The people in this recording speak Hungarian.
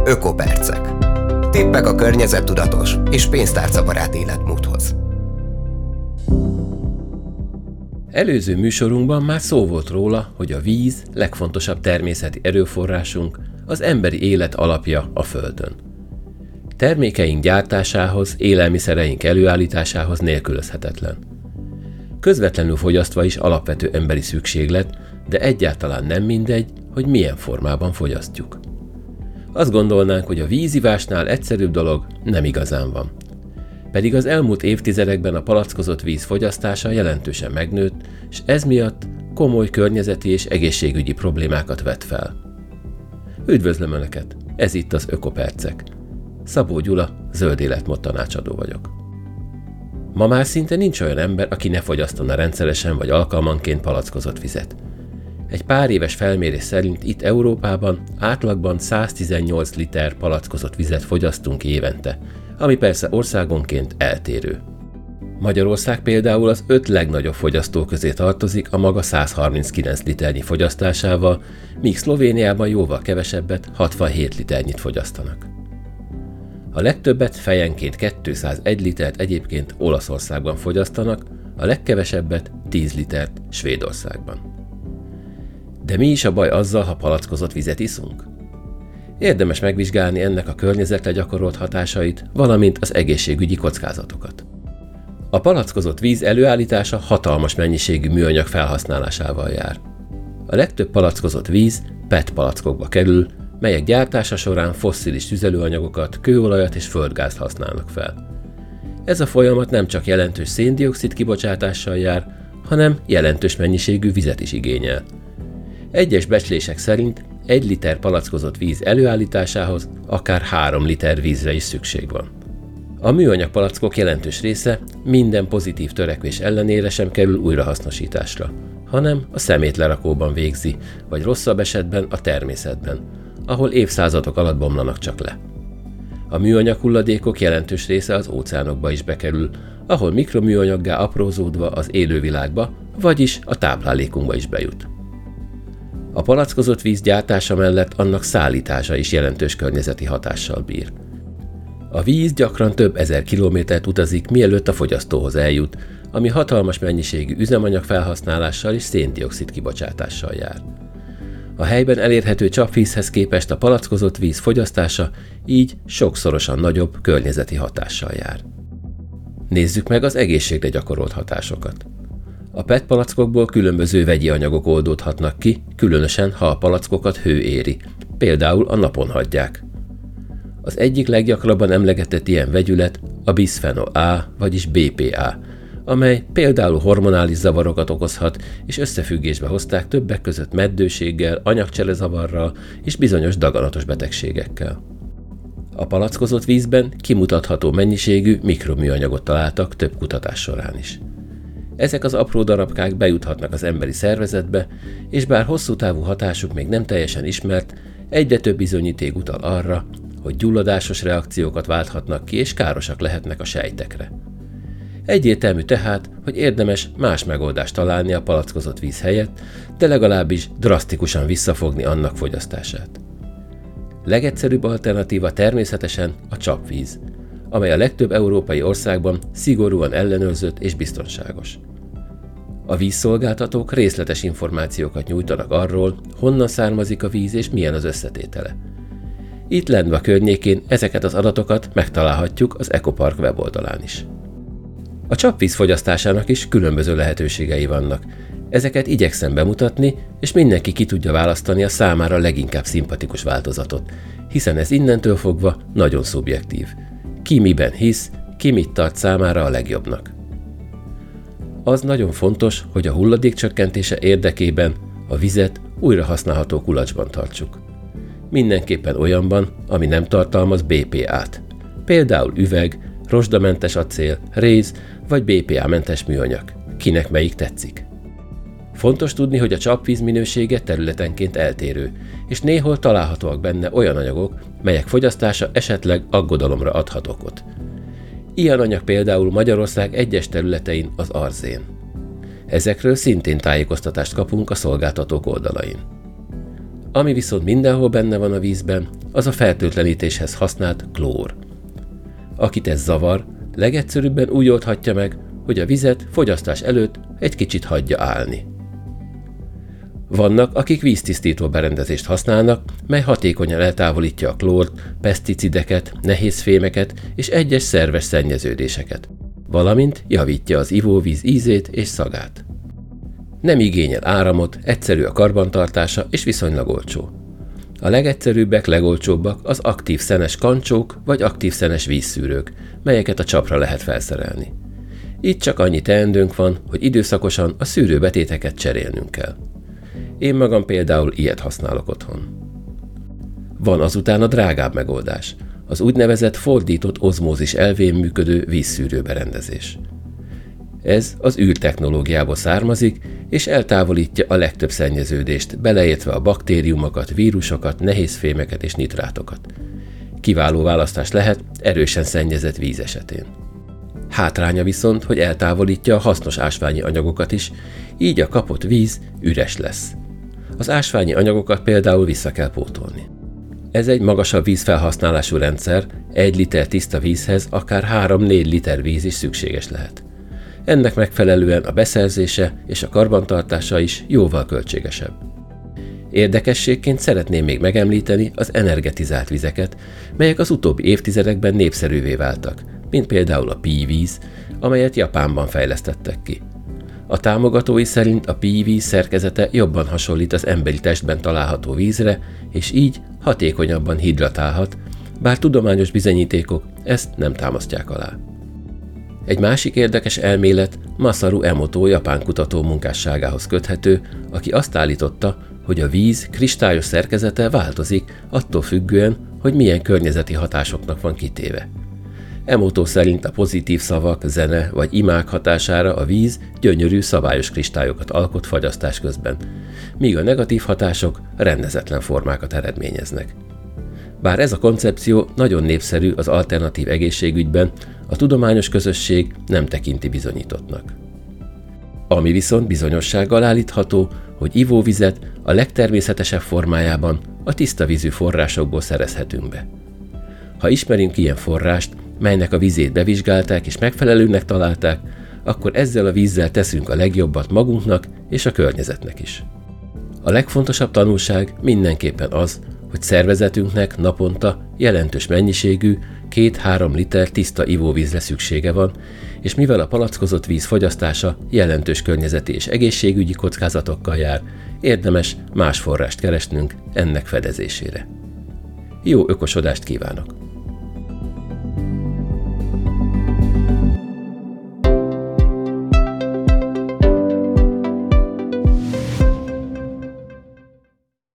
Ökopercek. Tippek a környezettudatos és pénztárcabarát életmódhoz. Előző műsorunkban már szó volt róla, hogy a víz legfontosabb természeti erőforrásunk, az emberi élet alapja a Földön. Termékeink gyártásához, élelmiszereink előállításához nélkülözhetetlen. Közvetlenül fogyasztva is alapvető emberi szükséglet, de egyáltalán nem mindegy, hogy milyen formában fogyasztjuk. Azt gondolnánk, hogy a vízivásnál egyszerűbb dolog nem igazán van. Pedig az elmúlt évtizedekben a palackozott víz fogyasztása jelentősen megnőtt, és ez miatt komoly környezeti és egészségügyi problémákat vet fel. Üdvözlöm Önöket! Ez itt az Ökopercek. Szabó Gyula, zöld életmód tanácsadó vagyok. Ma már szinte nincs olyan ember, aki ne fogyasztana rendszeresen vagy alkalmanként palackozott vizet. Egy pár éves felmérés szerint itt Európában átlagban 118 liter palackozott vizet fogyasztunk évente, ami persze országonként eltérő. Magyarország például az 5 legnagyobb fogyasztó közé tartozik a maga 139 liternyi fogyasztásával, míg Szlovéniában jóval kevesebbet, 67 liternyit fogyasztanak. A legtöbbet fejenként 201 litert egyébként Olaszországban fogyasztanak, a legkevesebbet 10 litert Svédországban. De mi is a baj azzal, ha palackozott vizet iszunk? Érdemes megvizsgálni ennek a környezetre gyakorolt hatásait, valamint az egészségügyi kockázatokat. A palackozott víz előállítása hatalmas mennyiségű műanyag felhasználásával jár. A legtöbb palackozott víz PET palackokba kerül, melyek gyártása során fosszilis tüzelőanyagokat, kőolajat és földgázt használnak fel. Ez a folyamat nem csak jelentős szén-dioxid kibocsátással jár, hanem jelentős mennyiségű vizet is igényel. Egyes becslések szerint 1 liter palackozott víz előállításához akár 3 liter vízre is szükség van. A műanyag palackok jelentős része minden pozitív törekvés ellenére sem kerül újrahasznosításra, hanem a szemétlerakóban végzi, vagy rosszabb esetben a természetben, ahol évszázadok alatt bomlanak csak le. A műanyag hulladékok jelentős része az óceánokba is bekerül, ahol mikroműanyaggá aprózódva az élővilágba, vagyis a táplálékunkba is bejut. A palackozott víz gyártása mellett annak szállítása is jelentős környezeti hatással bír. A víz gyakran több ezer kilométert utazik, mielőtt a fogyasztóhoz eljut, ami hatalmas mennyiségű üzemanyag felhasználással és szén-dioxid kibocsátással jár. A helyben elérhető csapvízhez képest a palackozott víz fogyasztása így sokszorosan nagyobb környezeti hatással jár. Nézzük meg az egészségre gyakorolt hatásokat. A PET palackokból különböző vegyi anyagok oldódhatnak ki, különösen ha a palackokat hő éri, például a napon hagyják. Az egyik leggyakrabban emlegetett ilyen vegyület a bisphenol A, vagyis BPA, amely például hormonális zavarokat okozhat, és összefüggésbe hozták többek között meddőséggel, anyagcserezavarral és bizonyos daganatos betegségekkel. A palackozott vízben kimutatható mennyiségű mikroműanyagot találtak több kutatás során is. Ezek az apró darabkák bejuthatnak az emberi szervezetbe, és bár hosszú távú hatásuk még nem teljesen ismert, egyre több bizonyíték utal arra, hogy gyulladásos reakciókat válthatnak ki és károsak lehetnek a sejtekre. Egyértelmű tehát, hogy érdemes más megoldást találni a palackozott víz helyett, de legalábbis drasztikusan visszafogni annak fogyasztását. Legegyszerűbb alternatíva természetesen a csapvíz, amely a legtöbb európai országban szigorúan ellenőrzött és biztonságos. A vízszolgáltatók részletes információkat nyújtanak arról, honnan származik a víz és milyen az összetétele. Itt Lendva környékén ezeket az adatokat megtalálhatjuk az Ecopark weboldalán is. A csapvíz fogyasztásának is különböző lehetőségei vannak. Ezeket igyekszem bemutatni, és mindenki ki tudja választani a számára leginkább szimpatikus változatot, hiszen ez innentől fogva nagyon szubjektív. Ki miben hisz, ki mit tart számára a legjobbnak. Az nagyon fontos, hogy a hulladék csökkentése érdekében a vizet újra használható kulacsban tartsuk. Mindenképpen olyanban, ami nem tartalmaz BPA-t. Például üveg, rozsdamentes acél, réz vagy BPA-mentes műanyag. Kinek melyik tetszik? Fontos tudni, hogy a csapvíz minősége területenként eltérő, és néhol találhatóak benne olyan anyagok, melyek fogyasztása esetleg aggodalomra adhat okot. Ilyen anyag például Magyarország egyes területein az arzén. Ezekről szintén tájékoztatást kapunk a szolgáltatók oldalain. Ami viszont mindenhol benne van a vízben, az a fertőtlenítéshez használt klór. Akit ez zavar, legegyszerűbben úgy oldhatja meg, hogy a vizet fogyasztás előtt egy kicsit hagyja állni. Vannak, akik víztisztító berendezést használnak, mely hatékonyan eltávolítja a klórt, peszticideket, nehézfémeket és egyes szerves szennyeződéseket, valamint javítja az ivóvíz ízét és szagát. Nem igényel áramot, egyszerű a karbantartása és viszonylag olcsó. A legegyszerűbbek, legolcsóbbak az aktív szenes kancsók vagy aktív szenes vízszűrők, melyeket a csapra lehet felszerelni. Itt csak annyi teendőnk van, hogy időszakosan a szűrőbetéteket cserélnünk kell. Én magam például ilyet használok otthon. Van azután a drágább megoldás, az úgynevezett fordított ozmózis elvén működő vízszűrőberendezés. Ez az űrtechnológiából származik, és eltávolítja a legtöbb szennyeződést, beleértve a baktériumokat, vírusokat, nehézfémeket és nitrátokat. Kiváló választás lehet erősen szennyezett víz esetén. Hátránya viszont, hogy eltávolítja a hasznos ásványi anyagokat is, így a kapott víz üres lesz. Az ásványi anyagokat például vissza kell pótolni. Ez egy magasabb vízfelhasználású rendszer, 1 liter tiszta vízhez akár 3-4 liter víz is szükséges lehet. Ennek megfelelően a beszerzése és a karbantartása is jóval költségesebb. Érdekességként szeretném még megemlíteni az energetizált vizeket, melyek az utóbbi évtizedekben népszerűvé váltak, mint például a píjvíz, amelyet Japánban fejlesztettek ki. A támogatói szerint a píjvíz szerkezete jobban hasonlít az emberi testben található vízre, és így hatékonyabban hidratálhat, bár tudományos bizonyítékok ezt nem támasztják alá. Egy másik érdekes elmélet Masaru Emoto japán kutató munkásságához köthető, aki azt állította, hogy a víz kristályos szerkezete változik attól függően, hogy milyen környezeti hatásoknak van kitéve. Emoto szerint a pozitív szavak, zene vagy imák hatására a víz gyönyörű, szabályos kristályokat alkot fagyasztás közben, míg a negatív hatások rendezetlen formákat eredményeznek. Bár ez a koncepció nagyon népszerű az alternatív egészségügyben, a tudományos közösség nem tekinti bizonyítottnak. Ami viszont bizonyossággal állítható, hogy ivóvizet a legtermészetesebb formájában a tiszta vízű forrásokból szerezhetünk be. Ha ismerünk ilyen forrást, melynek a vizét bevizsgálták és megfelelőnek találták, akkor ezzel a vízzel teszünk a legjobbat magunknak és a környezetnek is. A legfontosabb tanulság mindenképpen az, hogy szervezetünknek naponta jelentős mennyiségű 2-3 liter tiszta ivóvízre szüksége van, és mivel a palackozott víz fogyasztása jelentős környezeti és egészségügyi kockázatokkal jár, érdemes más forrást keresnünk ennek fedezésére. Jó ökosodást kívánok!